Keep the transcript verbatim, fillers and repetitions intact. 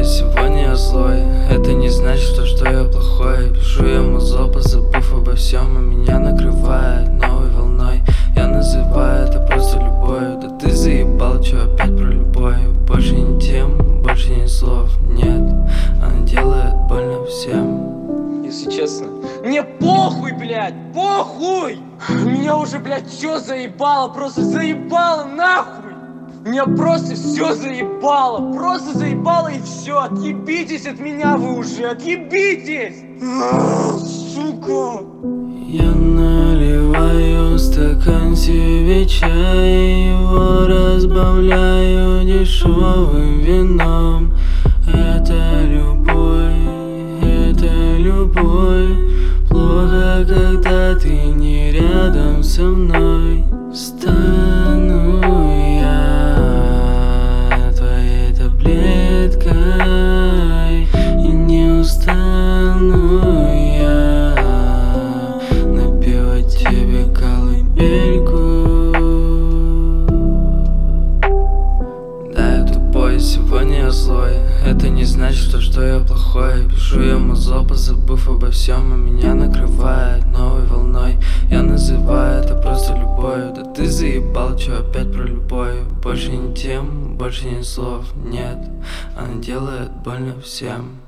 сегодня я злой. Это не значит, что, что я плохой. Пишу я музло, позабыв обо всем, и меня накрывает новой волной. Я называю это просто любовью. Да ты заебал, чё опять про любовь? Больше не тем, больше ни слов, нет. Она делает больно всем. Если честно, мне похуй, блядь, похуй! Меня уже, блядь, все заебало, просто заебало нахуй! Меня просто все заебало, просто заебало и все. Отъебитесь от меня вы уже, отъебитесь! Ах, сука! Я наливаю стакан себе чай, его разбавляю дешевым вином. Это любовь, это любовь. Плохо, когда ты не рядом со мной. Стану я твоей таблеткой, и не устану я напевать тебе колыбельку. Да, я тупой, сегодня я злой. Это не значит, что, что я плохой. Пишу я музло, позабыв обо всем, и меня накрывает новой волной. Я называю это просто любовью. Да ты заебал, чё опять про любовь? Больше не тем, больше ни слов, нет. Она делает больно всем.